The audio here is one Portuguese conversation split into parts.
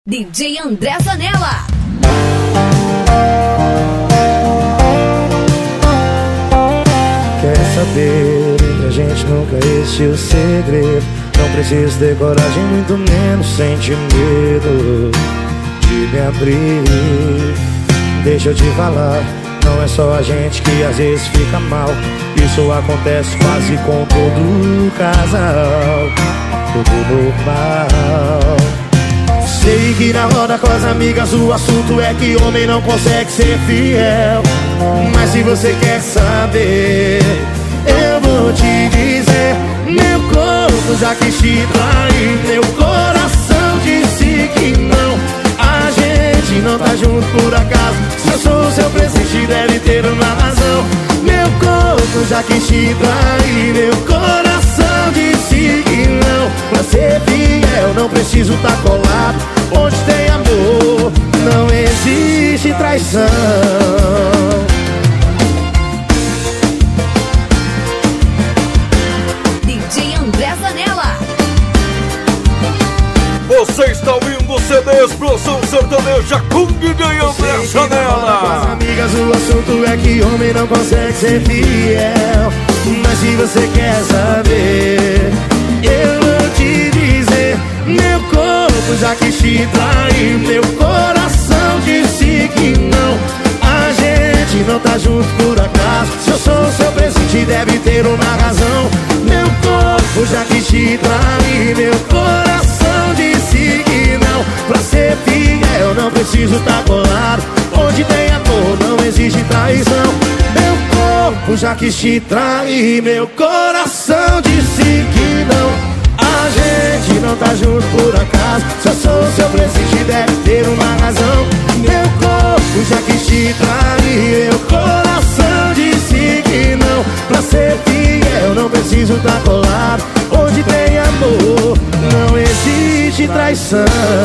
DJ André Zanella. Quer saber? Entre a gente nunca existiu segredo. Não preciso ter coragem, muito menos sentir medo de me abrir. Deixa eu te falar, não é só a gente que às vezes fica mal. Isso acontece quase com todo casal. Tudo normal. Sei que na roda com as amigas o assunto é que homem não consegue ser fiel. Mas se você quer saber, eu vou te dizer. Meu corpo já quis te trair, meu coração disse que não. A gente não tá junto por acaso. Se eu sou o seu presente, deve ter uma razão. Meu corpo já quis te trair, meu coração disse que não. Pra ser fiel não preciso tá colado. Onde tem amor não existe traição. DJ André Zanella. Você está ouvindo o CD Explosão Sertaneja com DJ André Zanella. Com as amigas o assunto é que homem não consegue ser fiel. Mas se você quer saber, eu vou te dizer. Meu corpo já quis te trair, meu coração disse que não. A gente não tá junto por acaso. Se eu sou o seu presente, deve ter uma razão. Meu corpo já quis te trair, meu coração disse que não. Pra ser fiel não preciso tá colado. Onde tem amor não existe traição. Meu corpo já quis te trair, meu coração disse que não. A gente não tá junto por acaso. Se eu sou o seu presente, deve ter uma razão. Meu corpo já quis te trair, meu coração disse que não. Pra ser fiel não preciso tá colado. Onde tem amor não existe traição.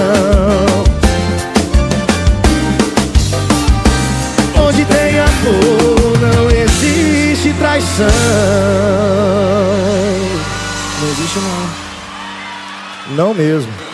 Onde tem amor não existe traição. Não existe não. Não mesmo.